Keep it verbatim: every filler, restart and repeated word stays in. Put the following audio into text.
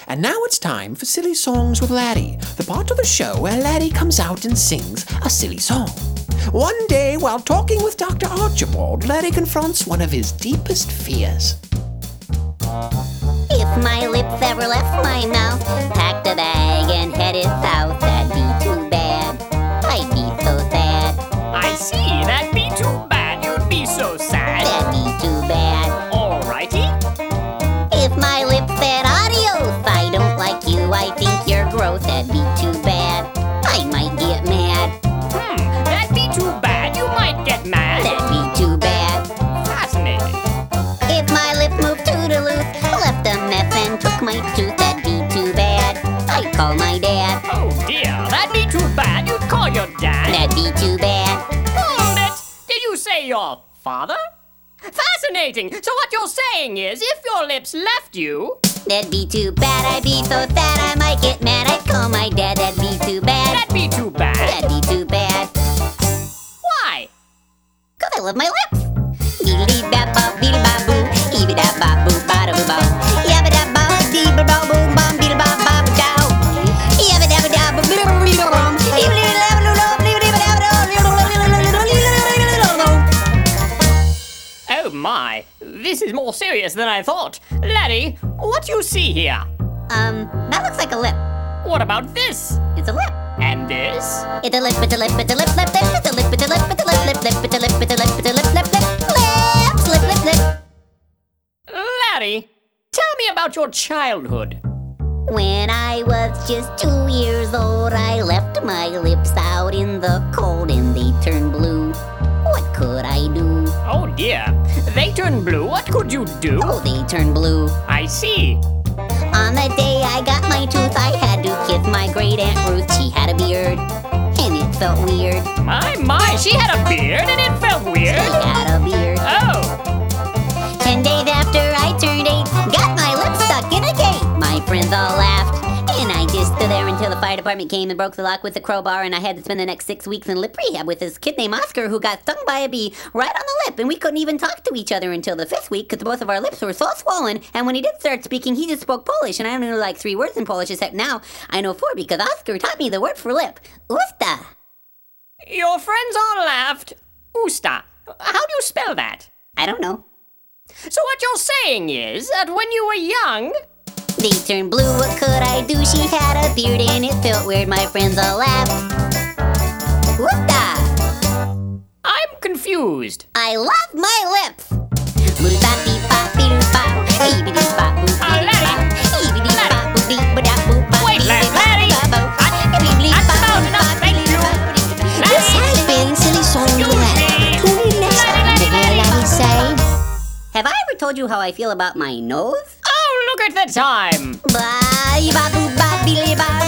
And now it's time for Silly Songs with Laddie, the part of the show where Laddie comes out and sings a silly song. One day, while talking with Doctor Archibald, Laddie confronts one of his deepest fears. If my lips ever left my mouth, packed a bag and headed south, that'd be too bad. I'd be so sad. I see, that'd be too bad. You'd be so sad. That'd be too bad. Alrighty. If my lips said adios, I don't like you, I think you're gross, that'd be too bad. I might get mad. Hmm, that'd be too bad. You might get mad. That'd be too bad. Fascinating. If my lips moved toodaloo, left a mess and took my tooth, that'd be too bad. I'd call my dad. Oh dear, that'd be too bad. You'd call your dad. That'd be too bad. Hold it! Did you say your father? Fascinating! So what you're saying is, if your lips left you... That'd be too bad, I'd be so sad, I might get mad, I'd call my dad, that'd be too bad. That'd be too bad. That'd be too bad. Why? Cause I love my lips. Beedly-bap-bop, beedly-bop-boo, eeby-dap-bop-boo, bada-boo-bop. Yabba-dap-bop, dee-ba-bop-boom, bum, beedly-bop-bop-dow. Yabba-dabba-dabba-boo-boo-boo-boo, Oh my, this is more serious than I thought. Laddie, what do you see here? Um, that looks like a lip. What about this? It's a lip. And this? It's a lip, it's a lip, it's a lip, lip, lip, it's a lip, it's a lip, it's a lip, lip, lip, it's a lip, it's a lip, it's a lip, lip, lip, lips, lip, lip, lip. Laddie, tell me about your childhood. When I was just two years old, I left my lips out in the cold and they turned blue. What could I do? Oh dear, they turned blue. What could you do? Oh, they turned blue. I see. On the day I got my tooth, I had to kiss my great Aunt Ruth. She had a beard, and it felt weird. My, my, she had a beard and it felt weird. She had a beard. Oh. Ten days after I turned eight, got my lips stuck in a gate. My friends all laughed, and I just stood there until the fire department came and broke the lock with a crowbar, and I had to spend the next six weeks in lip rehab with this kid named Oscar who got stung by a bee right on the lip, and we couldn't even talk to each other until the fifth week because both of our lips were so swollen, and when he did start speaking, he just spoke Polish, and I only knew like three words in Polish, except now I know four because Oscar taught me the word for lip. Usta. Your friends all laughed. Usta. How do you spell that? I don't know. So what you're saying is that when you were young... They turned blue, what could I do? She had a beard and it felt weird, my friends all laughed. Whoop-da! I'm confused. I love my lips! Wait, Laddie! Laddie! That's about enough, thank you! This has been Silly Songs with Laddie. Tune in next time to hear Laddie say... Have I ever told you how I feel about my nose? Oh, look at the time! Bye, ba boo ba, billy ba.